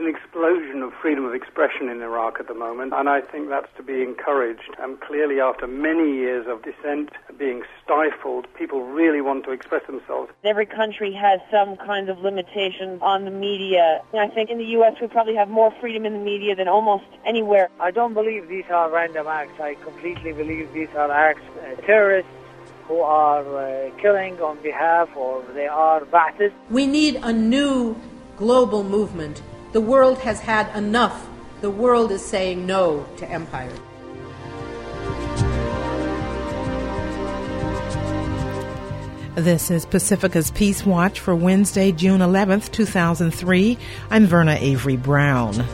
an explosion of freedom of expression in Iraq at the moment, and I think that's to be encouraged. Clearly, after many years of dissent being stifled, people really want to express themselves. Every country has some kinds of limitations on the media. I think in the U.S. we probably have more freedom in the media than almost anywhere. I don't believe these are random acts. I completely believe these are acts, terrorists who are killing on behalf, or they are Ba'athists. We need a new global movement. The world has had enough. The world is saying no to empire. This is Pacifica's Peace Watch for Wednesday, June 11th, 2003. I'm Verna Avery Brown.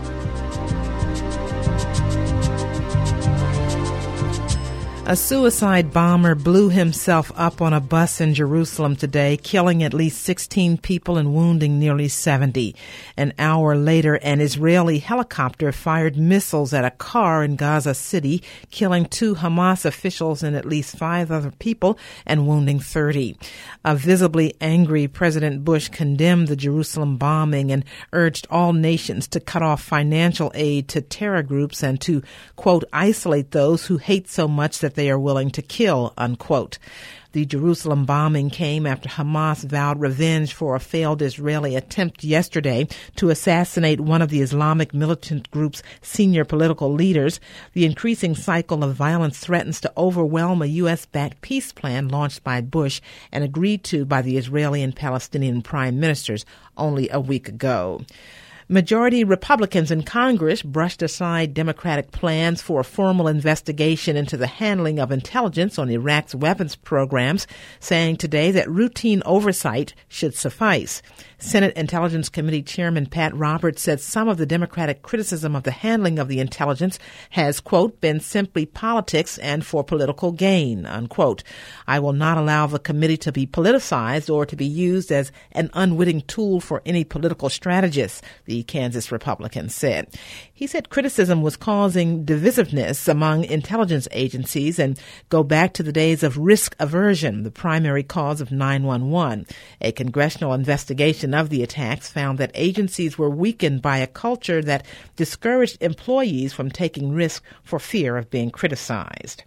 A suicide bomber blew himself up on a bus in Jerusalem today, killing at least 16 people and wounding nearly 70. An hour later, an Israeli helicopter fired missiles at a car in Gaza City, killing 2 Hamas officials and at least 5 other people and wounding 30. A visibly angry President Bush condemned the Jerusalem bombing and urged all nations to cut off financial aid to terror groups and to, quote, isolate those who hate so much that they are willing to kill, unquote. The Jerusalem bombing came after Hamas vowed revenge for a failed Israeli attempt yesterday to assassinate one of the Islamic militant group's senior political leaders. The increasing cycle of violence threatens to overwhelm a U.S.-backed peace plan launched by Bush and agreed to by the Israeli and Palestinian prime ministers only a week ago. Majority Republicans in Congress brushed aside Democratic plans for a formal investigation into the handling of intelligence on Iraq's weapons programs, saying today that routine oversight should suffice. Senate Intelligence Committee Chairman Pat Roberts said some of the Democratic criticism of the handling of the intelligence has, quote, been simply politics and for political gain, unquote. I will not allow the committee to be politicized or to be used as an unwitting tool for any political strategist, the Kansas Republican said. He said criticism was causing divisiveness among intelligence agencies and go back to the days of risk aversion, the primary cause of 9/11. A congressional investigation of the attacks found that agencies were weakened by a culture that discouraged employees from taking risks for fear of being criticized.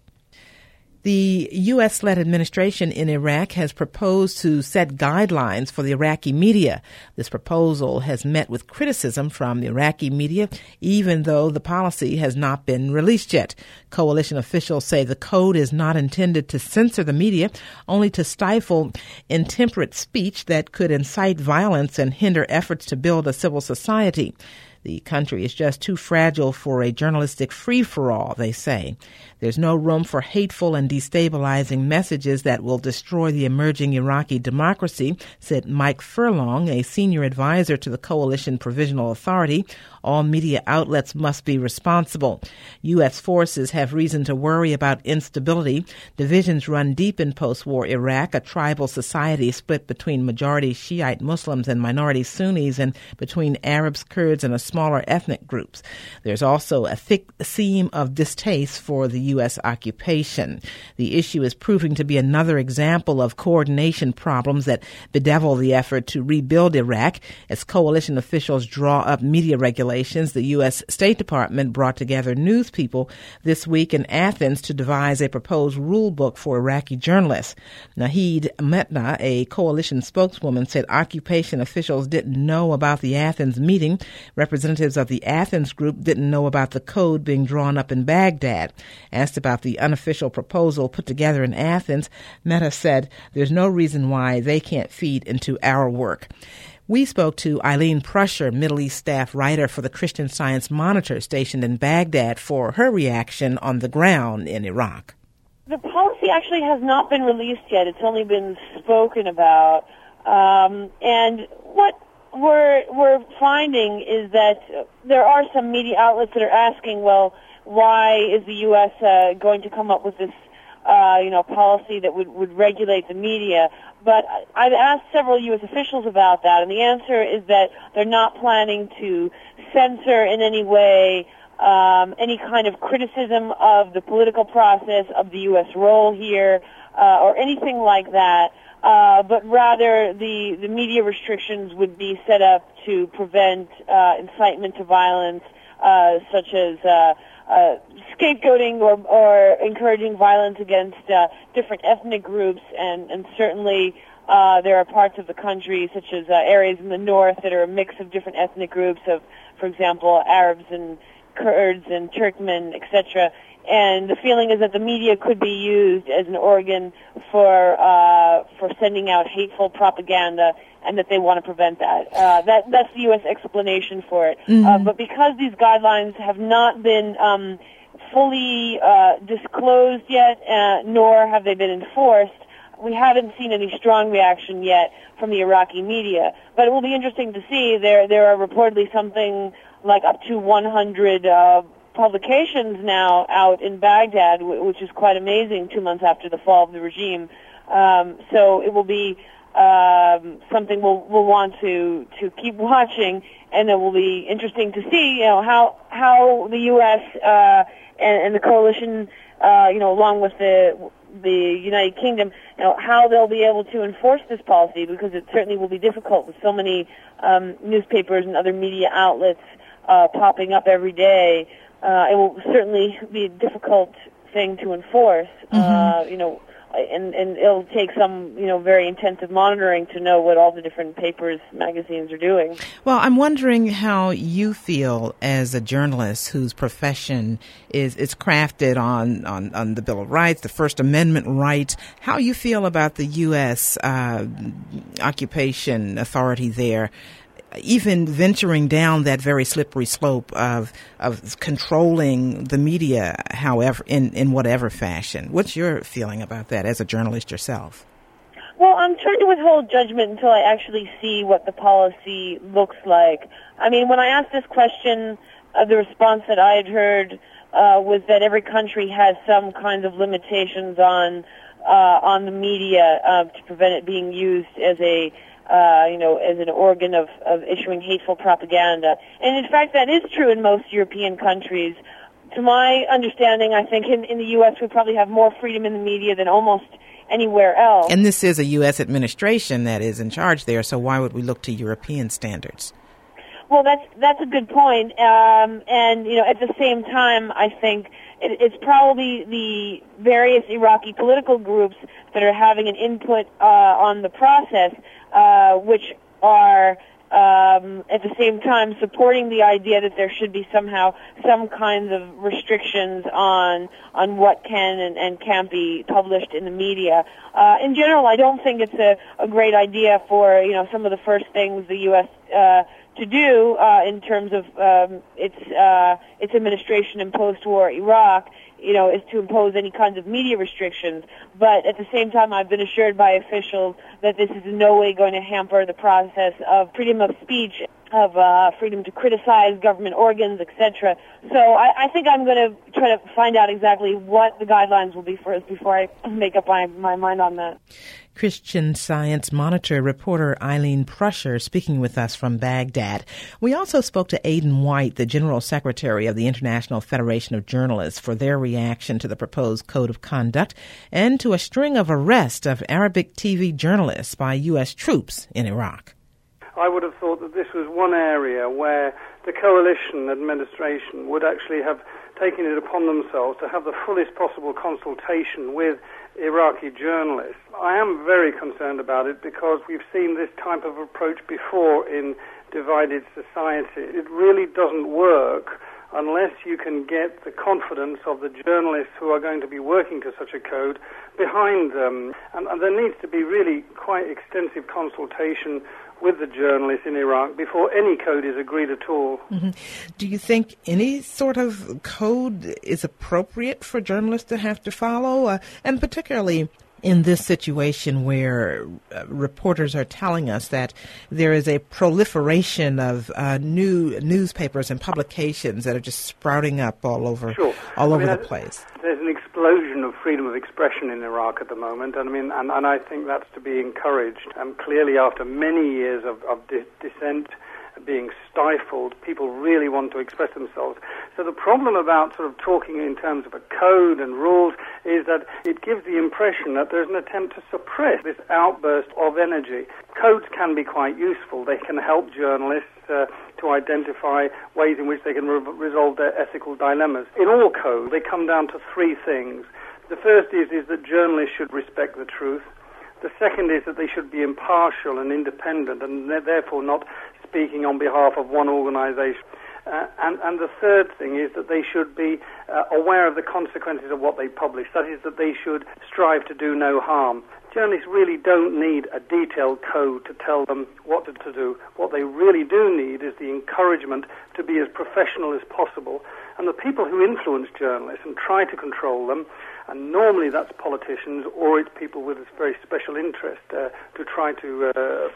The U.S.-led administration in Iraq has proposed to set guidelines for the Iraqi media. This proposal has met with criticism from the Iraqi media, even though the policy has not been released yet. Coalition officials say the code is not intended to censor the media, only to stifle intemperate speech that could incite violence and hinder efforts to build a civil society. The country is just too fragile for a journalistic free-for-all, they say. There's no room for hateful and destabilizing messages that will destroy the emerging Iraqi democracy, said Mike Furlong, a senior advisor to the Coalition Provisional Authority. All media outlets must be responsible. U.S. forces have reason to worry about instability. Divisions run deep in post-war Iraq, a tribal society split between majority Shiite Muslims and minority Sunnis and between Arabs, Kurds, and a smaller ethnic groups. There's also a thick seam of distaste for the U.S. occupation. The issue is proving to be another example of coordination problems that bedevil the effort to rebuild Iraq. As coalition officials draw up media regulations, the U.S. State Department brought together news people this week in Athens to devise a proposed rule book for Iraqi journalists. Nahid Metna, a coalition spokeswoman, said occupation officials didn't know about the Athens meeting. Representatives of the Athens group didn't know about the code being drawn up in Baghdad. Asked about the unofficial proposal put together in Athens, Mehta said there's no reason why they can't feed into our work. We spoke to Eileen Prusher, Middle East staff writer for the Christian Science Monitor stationed in Baghdad, for her reaction on the ground in Iraq. The policy actually has not been released yet. It's only been spoken about. And what we're finding is that there are some media outlets that are asking, well, why is the U.S. going to come up with this, policy that would regulate the media? But I've asked several U.S. officials about that, and the answer is that they're not planning to censor in any way any kind of criticism of the political process, of the U.S. role here, or anything like that. But rather, the media restrictions would be set up to prevent incitement to violence, such as scapegoating or encouraging violence against different ethnic groups, and certainly there are parts of the country, such as areas in the north, that are a mix of different ethnic groups of, for example, Arabs and Kurds and Turkmen, etc. And the feeling is that the media could be used as an organ for sending out hateful propaganda, and that they want to prevent that. That's the U.S. explanation for it. Mm-hmm. But because these guidelines have not been fully disclosed yet, nor have they been enforced, we haven't seen any strong reaction yet from the Iraqi media. But it will be interesting to see. There are reportedly something like up to 100 publications now out in Baghdad, which is quite amazing 2 months after the fall of the regime. So it will be something we'll want to keep watching, and it will be interesting to see, how the U.S. And the coalition, along with the United Kingdom, how they'll be able to enforce this policy, because it certainly will be difficult with so many newspapers and other media outlets popping up every day. It will certainly be a difficult thing to enforce. Mm-hmm. And it'll take some, very intensive monitoring to know what all the different papers, magazines are doing. Well, I'm wondering how you feel as a journalist whose profession is crafted on the Bill of Rights, the First Amendment rights, how you feel about the U.S. occupation authority there, even venturing down that very slippery slope of controlling the media, however, in whatever fashion. What's your feeling about that as a journalist yourself? Well, I'm trying to withhold judgment until I actually see what the policy looks like. I mean, when I asked this question, the response that I had heard was that every country has some kinds of limitations on the media to prevent it being used as as an organ of issuing hateful propaganda. And in fact, that is true in most European countries. To my understanding, I think in the U.S. we probably have more freedom in the media than almost anywhere else. And this is a U.S. administration that is in charge there, so why would we look to European standards? Well, that's a good point. And at the same time, I think it's probably the various Iraqi political groups that are having an input on the process, which are at the same time supporting the idea that there should be somehow some kinds of restrictions on what can and can't be published in the media. In general, I don't think it's a great idea for some of the first things the U.S. To do in terms of its administration in post-war Iraq, is to impose any kinds of media restrictions. But at the same time, I've been assured by officials that this is in no way going to hamper the process of freedom of speech, of freedom to criticize government organs, etc. So I think I'm going to try to find out exactly what the guidelines will be first before I make up my mind on that. Christian Science Monitor reporter Eileen Prusher speaking with us from Baghdad. We also spoke to Aidan White, the General Secretary of the International Federation of Journalists, for their reaction to the proposed code of conduct and to a string of arrests of Arabic TV journalists by U.S. troops in Iraq. I would have thought that this was one area where the coalition administration would actually have taken it upon themselves to have the fullest possible consultation with Iraqi journalists. I am very concerned about it because we've seen this type of approach before in divided society. It really doesn't work unless you can get the confidence of the journalists who are going to be working to such a code behind them. And there needs to be really quite extensive consultation with the journalists in Iraq before any code is agreed at all. Mm-hmm. Do you think any sort of code is appropriate for journalists to have to follow? And particularly in this situation where reporters are telling us that there is a proliferation of new newspapers and publications that are just sprouting up all over the place. There's an explosion of freedom of expression in Iraq at the moment, and I think that's to be encouraged. Clearly, after many years of dissent being stifled. People really want to express themselves. So the problem about sort of talking in terms of a code and rules is that it gives the impression that there's an attempt to suppress this outburst of energy. Codes can be quite useful. They can help journalists to identify ways in which they can resolve their ethical dilemmas. In all codes, they come down to three things. The first is that journalists should respect the truth. The second is that they should be impartial and independent and therefore not speaking on behalf of one organization. And the third thing is that they should be aware of the consequences of what they publish. That is, that they should strive to do no harm. Journalists really don't need a detailed code to tell them what to do. What they really do need is the encouragement to be as professional as possible. And the people who influence journalists and try to control them, and normally that's politicians or it's people with a very special interest to try to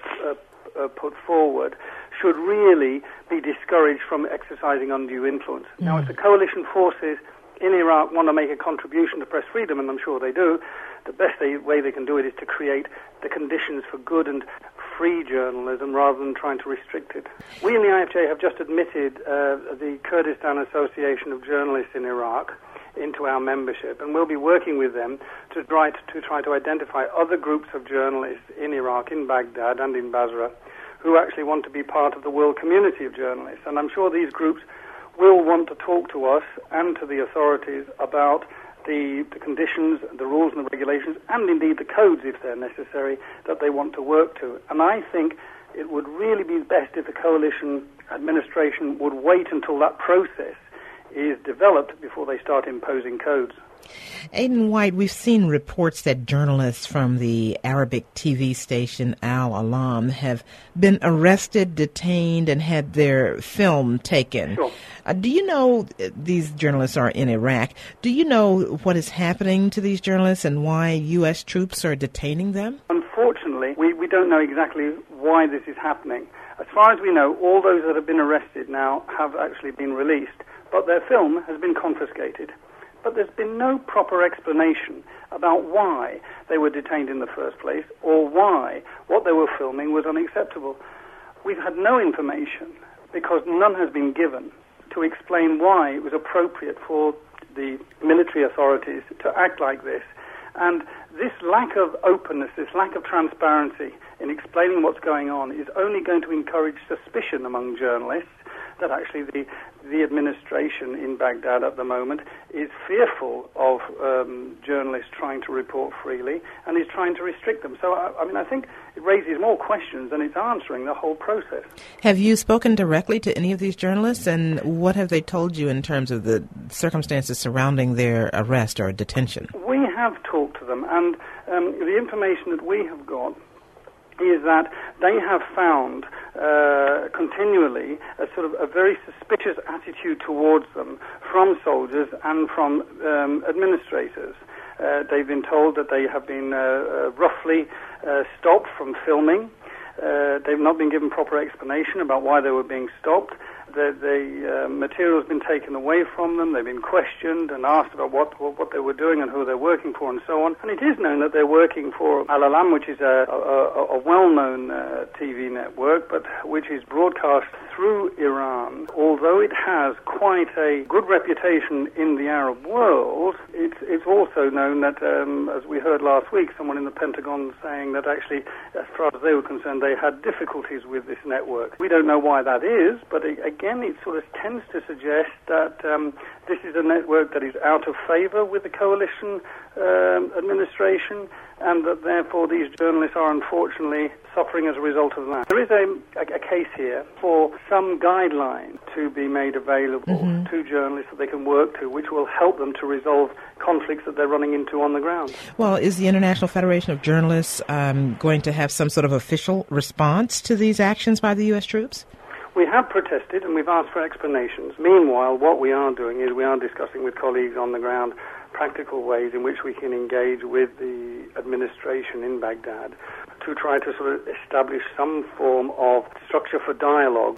put forward, should really be discouraged from exercising undue influence. Now, if the coalition forces in Iraq want to make a contribution to press freedom, and I'm sure they do, the best way they can do it is to create the conditions for good and free journalism rather than trying to restrict it. We in the IFJ have just admitted the Kurdistan Association of Journalists in Iraq into our membership, and we'll be working with them to try to identify other groups of journalists in Iraq, in Baghdad and in Basra, who actually want to be part of the world community of journalists. And I'm sure these groups will want to talk to us and to the authorities about the conditions, the rules and the regulations, and indeed the codes, if they're necessary, that they want to work to. And I think it would really be best if the coalition administration would wait until that process is developed before they start imposing codes. Aidan White, we've seen reports that journalists from the Arabic TV station Al Alam have been arrested, detained, and had their film taken. Sure. Do you know these journalists are in Iraq? Do you know what is happening to these journalists and why U.S. troops are detaining them? Unfortunately, we don't know exactly why this is happening. As far as we know, all those that have been arrested now have actually been released, but their film has been confiscated. But there's been no proper explanation about why they were detained in the first place or why what they were filming was unacceptable. We've had no information, because none has been given, to explain why it was appropriate for the military authorities to act like this. And this lack of openness, this lack of transparency in explaining what's going on is only going to encourage suspicion among journalists that actually the administration in Baghdad at the moment is fearful of journalists trying to report freely and is trying to restrict them. So, I think it raises more questions than it's answering the whole process. Have you spoken directly to any of these journalists, and what have they told you in terms of the circumstances surrounding their arrest or detention? We have talked to them, and the information that we have got is that they have found continually a sort of a very suspicious attitude towards them from soldiers and from administrators. They've been told that they have been roughly stopped from filming. They've not been given proper explanation about why they were being stopped. The material has been taken away from them. They've been questioned and asked about what they were doing and who they're working for and so on. And it is known that they're working for Al Alam, which is a well-known TV network, but which is broadcast through Iran. Although it has quite a good reputation in the Arab world, it's also known that, as we heard last week, someone in the Pentagon saying that actually, as far as they were concerned, they had difficulties with this network. We don't know why that is, but again, it sort of tends to suggest that this is a network that is out of favor with the coalition administration, and that therefore these journalists are unfortunately suffering as a result of that. There is a case here for some guideline to be made available to journalists that they can work to, which will help them to resolve conflicts that they're running into on the ground. Well, is the International Federation of Journalists going to have some sort of official response to these actions by the U.S. troops? We have protested and we've asked for explanations. Meanwhile, what we are doing is we are discussing with colleagues on the ground practical ways in which we can engage with the administration in Baghdad to try to sort of establish some form of structure for dialogue.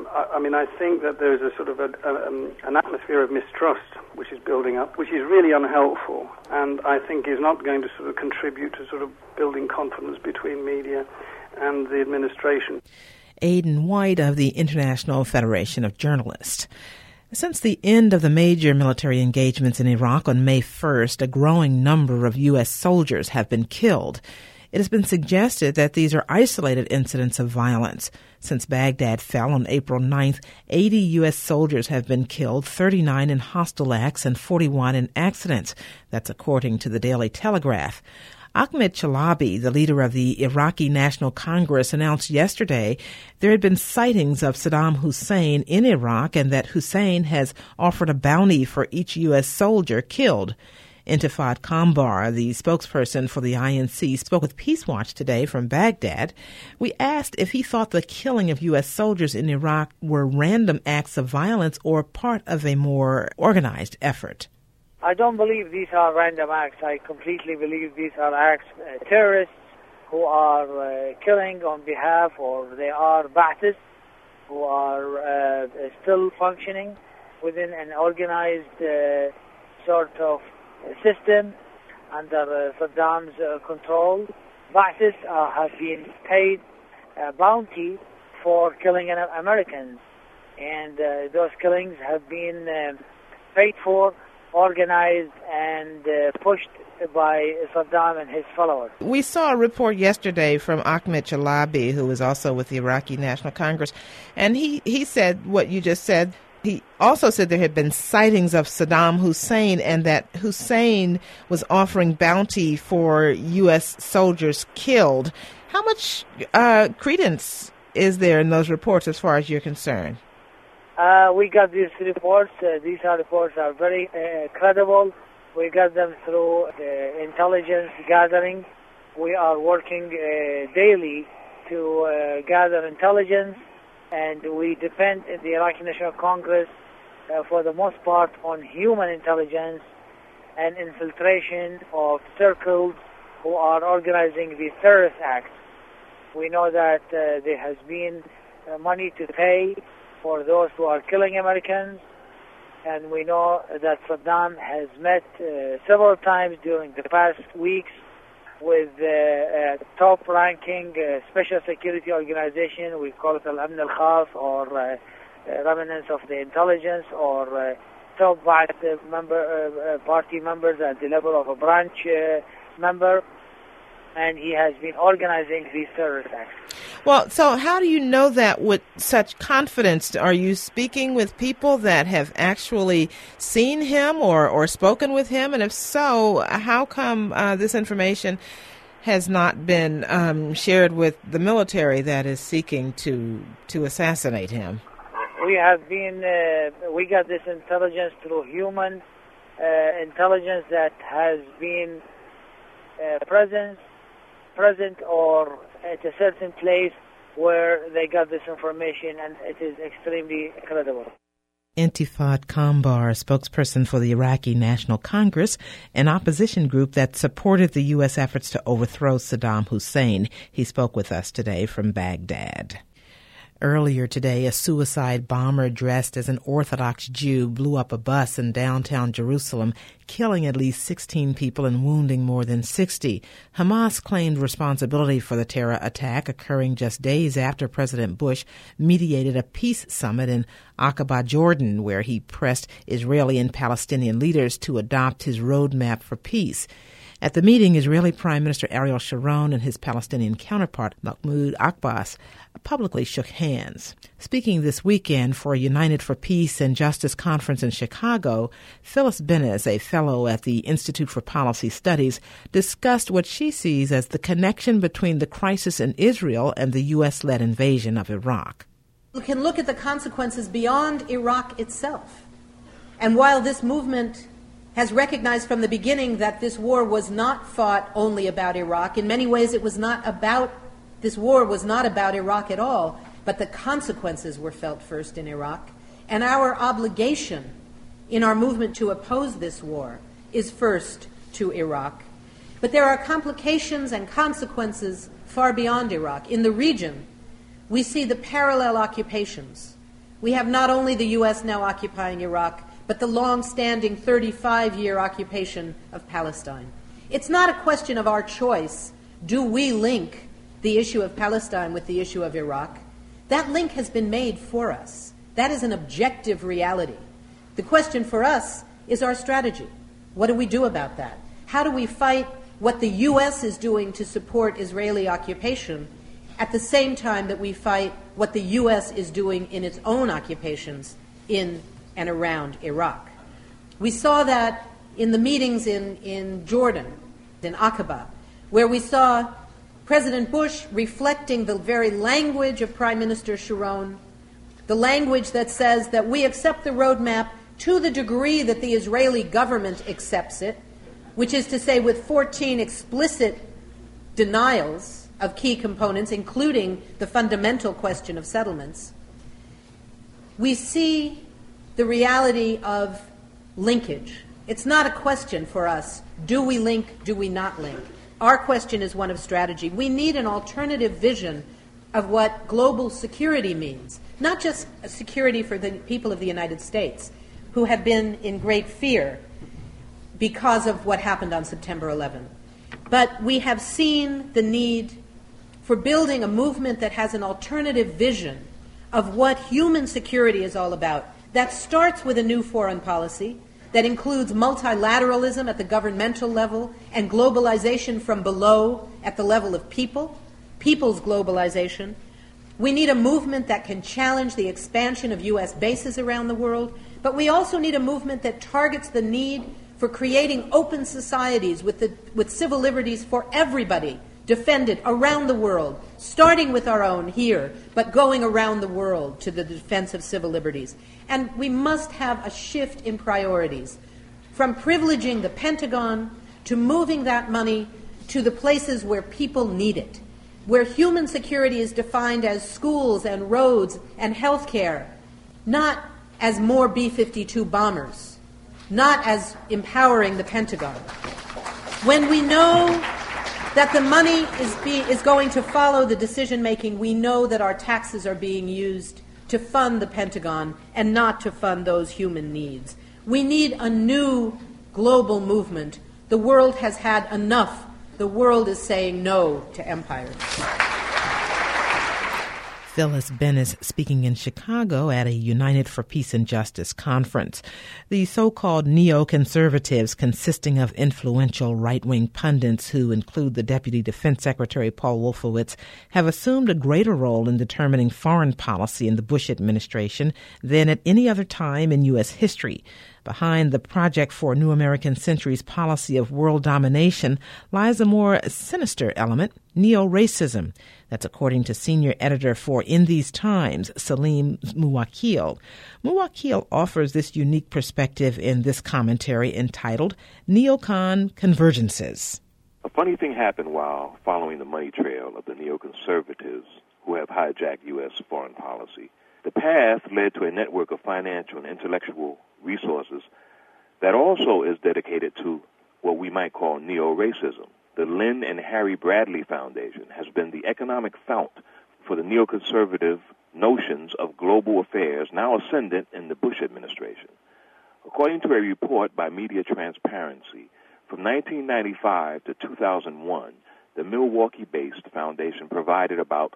I think that there's a sort of an atmosphere of mistrust which is building up, which is really unhelpful, and I think is not going to sort of contribute to sort of building confidence between media and the administration. Aidan White of the International Federation of Journalists. Since the end of the major military engagements in Iraq on May 1st, a growing number of U.S. soldiers have been killed. It has been suggested that these are isolated incidents of violence. Since Baghdad fell on April 9th, 80 U.S. soldiers have been killed, 39 in hostile acts and 41 in accidents. That's according to the Daily Telegraph. Ahmed Chalabi, the leader of the Iraqi National Congress, announced yesterday there had been sightings of Saddam Hussein in Iraq and that Hussein has offered a bounty for each U.S. soldier killed. Intifad Kambar, the spokesperson for the INC, spoke with Peace Watch today from Baghdad. We asked if he thought the killing of U.S. soldiers in Iraq were random acts of violence or part of a more organized effort. I don't believe these are random acts. I completely believe these are acts, terrorists who are killing on behalf, or they are Ba'athists who are still functioning within an organized sort of system under Saddam's control. Ba'athists have been paid a bounty for killing Americans, and those killings have been paid for, organized and pushed by Saddam and his followers. We saw a report yesterday from Ahmed Chalabi, who is also with the Iraqi National Congress, and he said what you just said. He also said there had been sightings of Saddam Hussein and that Hussein was offering bounty for U.S. soldiers killed. How much credence is there in those reports as far as you're concerned? We got these reports. These reports are very credible. We got them through the intelligence gathering. We are working daily to gather intelligence, and we depend in the Iraqi National Congress for the most part on human intelligence and infiltration of circles who are organizing these terrorist acts. We know that there has been money to pay for those who are killing Americans, and we know that Saddam has met several times during the past weeks with top-ranking special security organization. We call it Al-Amn al-Khas, or remnants of the intelligence, or top party members at the level of a branch member, and he has been organizing these terrorist acts. Well, so how do you know that with such confidence? Are you speaking with people that have actually seen him or spoken with him? And if so, how come this information has not been shared with the military that is seeking to assassinate him? We have been, we got this intelligence through human intelligence that has been present or at a certain place where they got this information, and it is extremely credible. Intifad Kambar, spokesperson for the Iraqi National Congress, an opposition group that supported the U.S. efforts to overthrow Saddam Hussein. He spoke with us today from Baghdad. Earlier today, a suicide bomber dressed as an Orthodox Jew blew up a bus in downtown Jerusalem, killing at least 16 people and wounding more than 60. Hamas claimed responsibility for the terror attack, occurring just days after President Bush mediated a peace summit in Aqaba, Jordan, where he pressed Israeli and Palestinian leaders to adopt his roadmap for peace. At the meeting, Israeli Prime Minister Ariel Sharon and his Palestinian counterpart, Mahmoud Abbas, publicly shook hands. Speaking this weekend for a United for Peace and Justice conference in Chicago, Phyllis Bennis, a fellow at the Institute for Policy Studies, discussed what she sees as the connection between the crisis in Israel and the U.S.-led invasion of Iraq. We can look at the consequences beyond Iraq itself. And while this movement has recognized from the beginning that this war was not fought only about Iraq, in many ways this war was not about Iraq at all, but the consequences were felt first in Iraq. And our obligation in our movement to oppose this war is first to Iraq. But there are complications and consequences far beyond Iraq. In the region, we see the parallel occupations. We have not only the U.S. now occupying Iraq, but the long-standing 35-year occupation of Palestine. It's not a question of our choice. Do we link the issue of Palestine with the issue of Iraq? That link has been made for us. That is an objective reality. The question for us is our strategy. What do we do about that? How do we fight what the U.S. is doing to support Israeli occupation at the same time that we fight what the U.S. is doing in its own occupations in and around Iraq? We saw that in the meetings in Jordan, in Aqaba, where we saw President Bush reflecting the very language of Prime Minister Sharon, the language that says that we accept the roadmap to the degree that the Israeli government accepts it, which is to say with 14 explicit denials of key components, including the fundamental question of settlements. We see the reality of linkage. It's not a question for us, do we link, do we not link? Our question is one of strategy. We need an alternative vision of what global security means, not just security for the people of the United States, who have been in great fear because of what happened on September 11. But we have seen the need for building a movement that has an alternative vision of what human security is all about. That starts with a new foreign policy that includes multilateralism at the governmental level and globalization from below at the level of people's globalization. We need a movement that can challenge the expansion of U.S. bases around the world, but we also need a movement that targets the need for creating open societies with civil liberties for everybody, defended around the world, starting with our own here, but going around the world to the defense of civil liberties. And we must have a shift in priorities, from privileging the Pentagon to moving that money to the places where people need it, where human security is defined as schools and roads and health care, not as more B-52 bombers, not as empowering the Pentagon. When we know that the money is going to follow the decision-making, we know that our taxes are being used to fund the Pentagon and not to fund those human needs. We need a new global movement. The world has had enough. The world is saying no to empires. Phyllis Bennis speaking in Chicago at a United for Peace and Justice conference. The so-called neoconservatives, consisting of influential right-wing pundits who include the Deputy Defense Secretary Paul Wolfowitz, have assumed a greater role in determining foreign policy in the Bush administration than at any other time in U.S. history. Behind the Project for a New American Century's policy of world domination lies a more sinister element, neo-racism. That's according to senior editor for In These Times, Salim Muwakil. Muwakil offers this unique perspective in this commentary entitled Neocon Convergences. A funny thing happened while following the money trail of the neoconservatives who have hijacked U.S. foreign policy. The path led to a network of financial and intellectual resources that also is dedicated to what we might call neo-racism. The Lynn and Harry Bradley Foundation has been the economic fount for the neoconservative notions of global affairs now ascendant in the Bush administration. According to a report by Media Transparency, from 1995 to 2001, the Milwaukee-based foundation provided about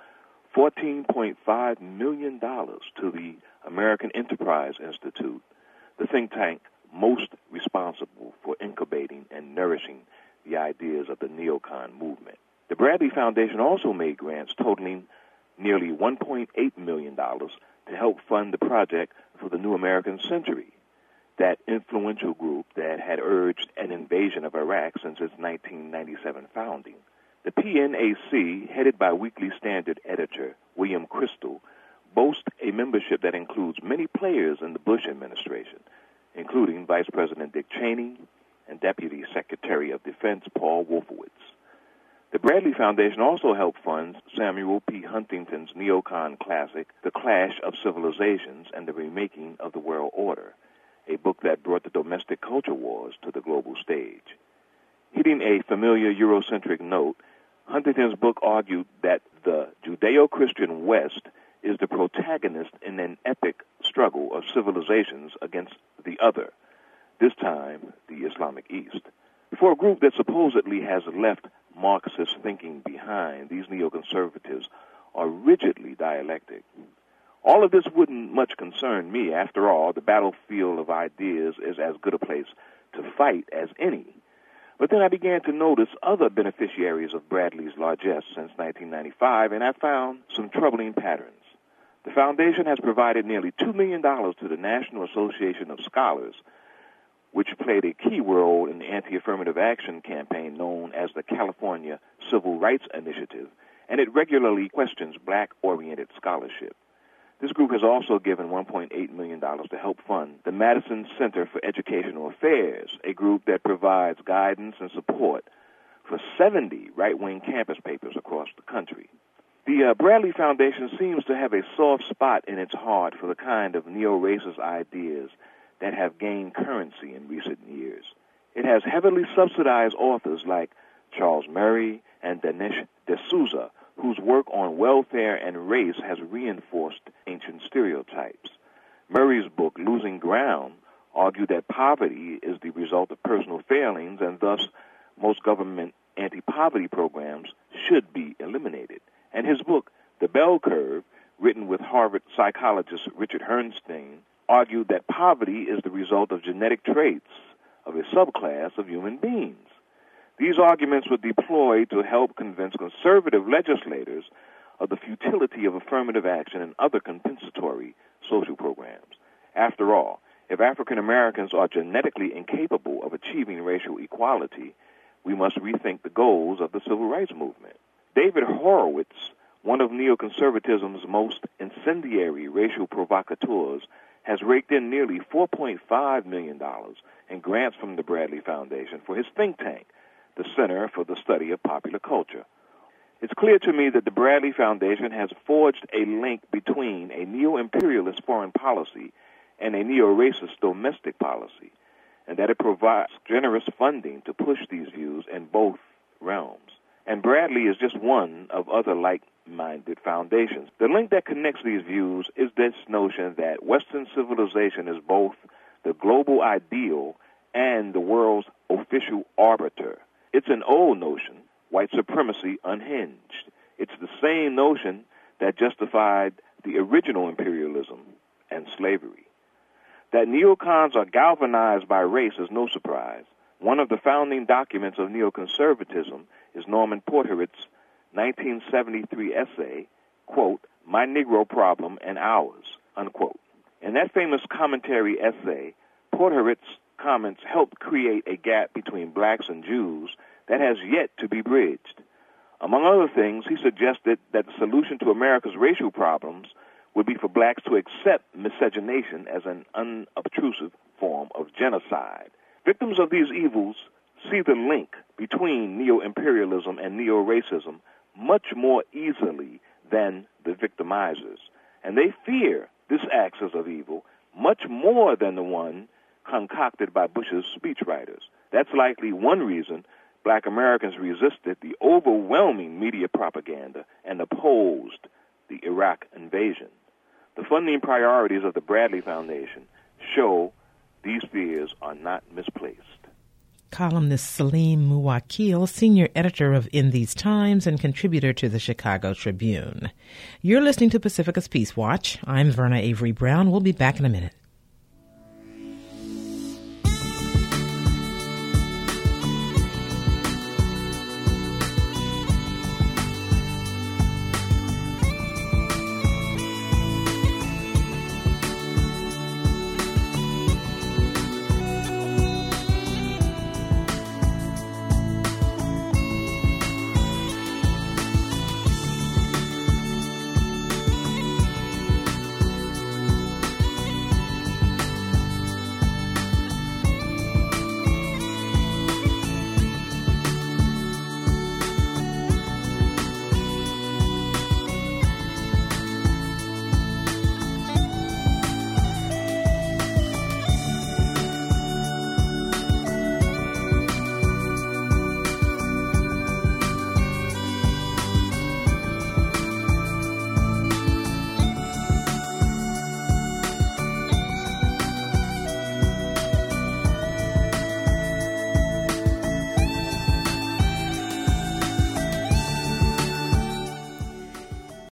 $14.5 million to the American Enterprise Institute, the think tank most responsible for incubating and nourishing the ideas of the neocon movement. The Bradley Foundation also made grants totaling nearly $1.8 million to help fund the Project for the New American Century, that influential group that had urged an invasion of Iraq since its 1997 founding. The PNAC, headed by Weekly Standard editor William Kristol, boasts a membership that includes many players in the Bush administration, including Vice President Dick Cheney and Deputy Secretary of Defense Paul Wolfowitz. The Bradley Foundation also helped fund Samuel P. Huntington's neocon classic, The Clash of Civilizations and the Remaking of the World Order, a book that brought the domestic culture wars to the global stage. Hitting a familiar Eurocentric note, Huntington's book argued that the Judeo-Christian West is the protagonist in an epic struggle of civilizations against the other, this time the Islamic East. For a group that supposedly has left Marxist thinking behind, these neoconservatives are rigidly dialectic. All of this wouldn't much concern me. After all, the battlefield of ideas is as good a place to fight as any. But then I began to notice other beneficiaries of Bradley's largesse since 1995, and I found some troubling patterns. The foundation has provided nearly $2 million to the National Association of Scholars, which played a key role in the anti-affirmative action campaign known as the California Civil Rights Initiative, and it regularly questions black-oriented scholarship. This group has also given $1.8 million to help fund the Madison Center for Educational Affairs, a group that provides guidance and support for 70 right-wing campus papers across the country. The Bradley Foundation seems to have a soft spot in its heart for the kind of neo-racist ideas that have gained currency in recent years. It has heavily subsidized authors like Charles Murray and Dinesh D'Souza, whose work on welfare and race has reinforced ancient stereotypes. Murray's book, Losing Ground, argued that poverty is the result of personal failings, and thus most government anti-poverty programs should be eliminated. And his book, The Bell Curve, written with Harvard psychologist Richard Herrnstein, argued that poverty is the result of genetic traits of a subclass of human beings. These arguments were deployed to help convince conservative legislators of the futility of affirmative action and other compensatory social programs. After all, if African Americans are genetically incapable of achieving racial equality, we must rethink the goals of the civil rights movement. David Horowitz, one of neoconservatism's most incendiary racial provocateurs, has raked in nearly $4.5 million in grants from the Bradley Foundation for his think tank, the Center for the Study of Popular Culture. It's clear to me that the Bradley Foundation has forged a link between a neo-imperialist foreign policy and a neo-racist domestic policy, and that it provides generous funding to push these views in both realms. And Bradley is just one of other like-minded foundations. The link that connects these views is this notion that Western civilization is both the global ideal and the world's official arbiter. It's an old notion, white supremacy unhinged. It's the same notion that justified the original imperialism and slavery. That neocons are galvanized by race is no surprise. One of the founding documents of neoconservatism is Norman Porteric's 1973 essay, quote, My Negro Problem and Ours, unquote. In that famous commentary essay, Porteric's comments helped create a gap between blacks and Jews that has yet to be bridged. Among other things, he suggested that the solution to America's racial problems would be for blacks to accept miscegenation as an unobtrusive form of genocide. Victims of these evils see the link between neo-imperialism and neo-racism much more easily than the victimizers, and they fear this axis of evil much more than the one concocted by Bush's speechwriters. That's likely one reason Black Americans resisted the overwhelming media propaganda and opposed the Iraq invasion. The funding priorities of the Bradley Foundation show these fears are not misplaced. Columnist Salim Muwakil, senior editor of In These Times and contributor to the Chicago Tribune. You're listening to Pacifica's Peace Watch. I'm Verna Avery Brown. We'll be back in a minute.